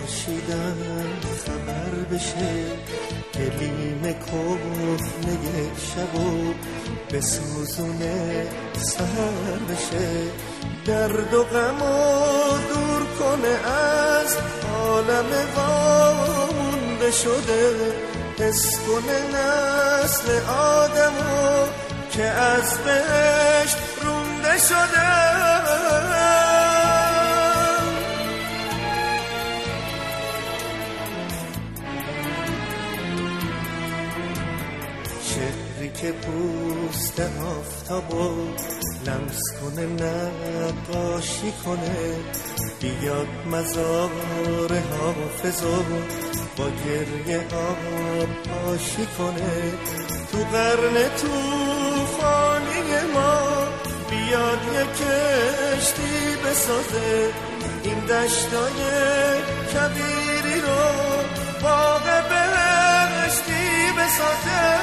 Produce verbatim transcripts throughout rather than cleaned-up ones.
خورشیدم خبر بشه، گلیم کهنه شبو به سوزونه سهر بشه، درد و غمو دور کنه از عالم وامونده شده، حس کنه نسل آدمو که از بهشت رونده شده. شهری که پوست آفتابو لمس کنه نقاشی کنه، بیاد مزار حافظو با گریه آب پاشی کنه، تو قرن توفانی ما بیاد یک کشتی بسازه، این دشتای کبیری رو باغ بهشتی بسازه.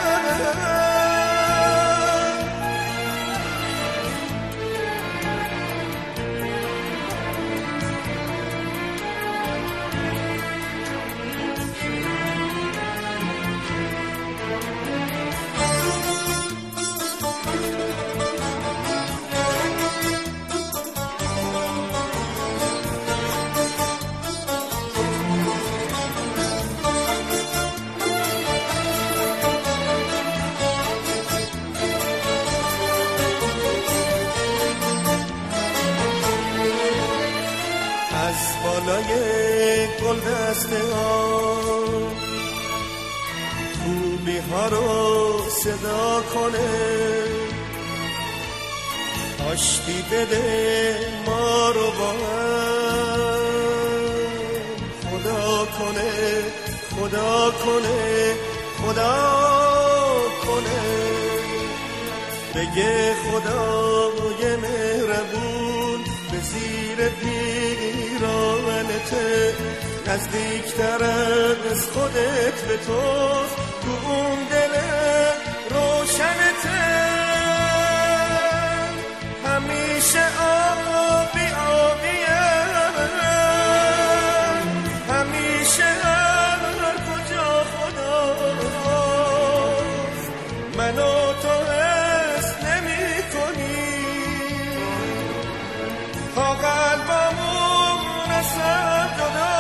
بالای گل دسته ها خوبی ها رو صدا کنه، آشتی بده ما رو با هم، خدا کنه خدا کنه خدا کنه، بگه خدای مهربون به زیر پیراهنته، نزدیکتر از خودت به توست، تو اون دل روشنته، همیشه آبی آبیه، همیشه هر کجا خداست، منو تو حس نمی کنی تا قلبمون اصلا جدا.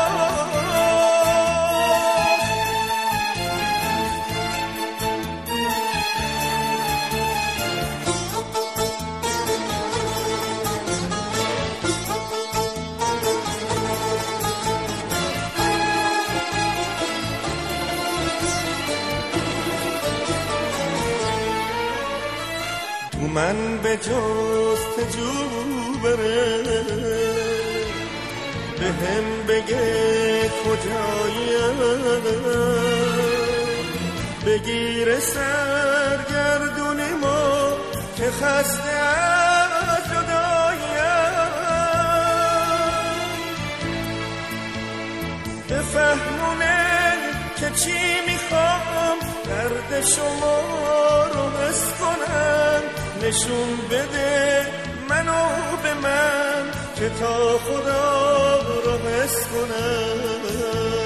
من به جستجو بره، به هم بگه کجایم، بگیر سرگردون ما که خسته از جداییم، بفهمونه که چی میخوام، درد شما رو حس کنم، نشون بده منو به من که تا خدا رو حس کنم.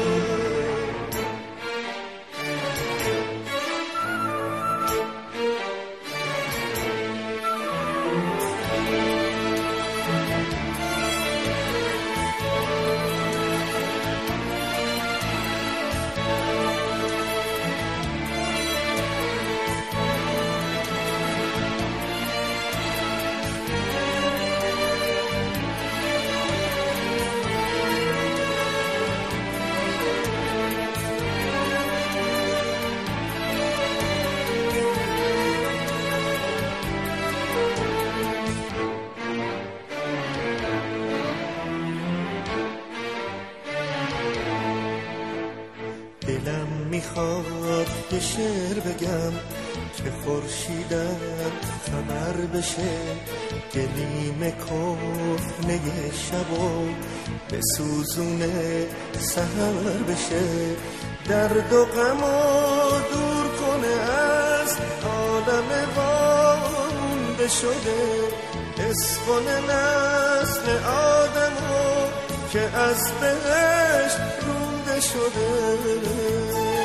دلم میخواد یه شعر بگم که خورشیدم خبر بشه، گلیم کهنه شبو به سوزونه سحر بشه، درد و غمو دور کنه از عالم وامونده شده، حس کنه نسل آدمو که از بهشت رونده شده.